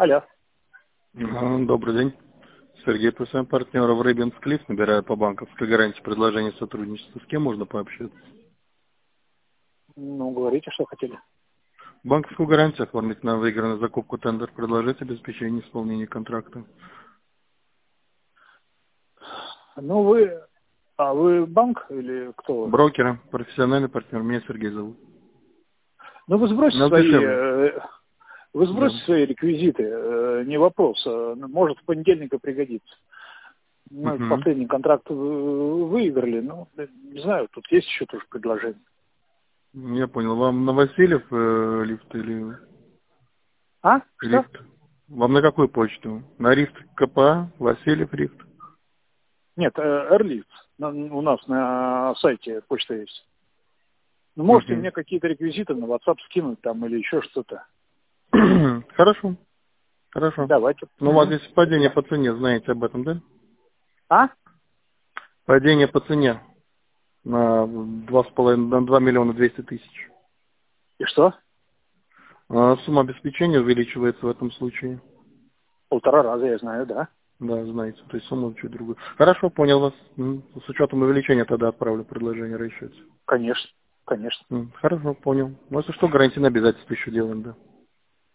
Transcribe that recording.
Алло. Добрый день. Сергей, по своим партнерам в Рыбинск Лифт, набираю по банковской гарантии предложение сотрудничества. С кем можно пообщаться? Ну, говорите, что хотели. Банковскую гарантию оформить на выигранную закупку тендер, предложить обеспечение исполнения контракта. Ну, вы банк или кто вы? Брокера, профессиональный партнер. Меня Сергей зовут. Ну, вы сбросьте Нам дешевле. Да. свои реквизиты, не вопрос. Может, в понедельник и пригодится. Мы Угу. последний контракт выиграли, ну, не знаю, тут есть еще тоже предложение. Я понял. Вам на Васильев лифт или А? Что? лифт? Вам на какую почту? На лифт КПА, Васильев лифт? Нет, Эрлиц. У нас на сайте почта есть. Ну, можете Угу. мне какие-то реквизиты на WhatsApp скинуть там или еще что-то. Хорошо. Хорошо. Давайте. Ну, у вас здесь падение по цене, знаете об этом, да? А? Падение по цене на 2,5, на 2 миллиона 200 тысяч. И что? Сумма обеспечения увеличивается в этом случае. 1,5 раза, я знаю, да. Да, знаете, то есть сумма чуть другую. Хорошо, понял вас. С учетом увеличения тогда отправлю предложение, расчете. Конечно, конечно. Хорошо, понял. Ну, если что, гарантийное обязательство еще делаем, да.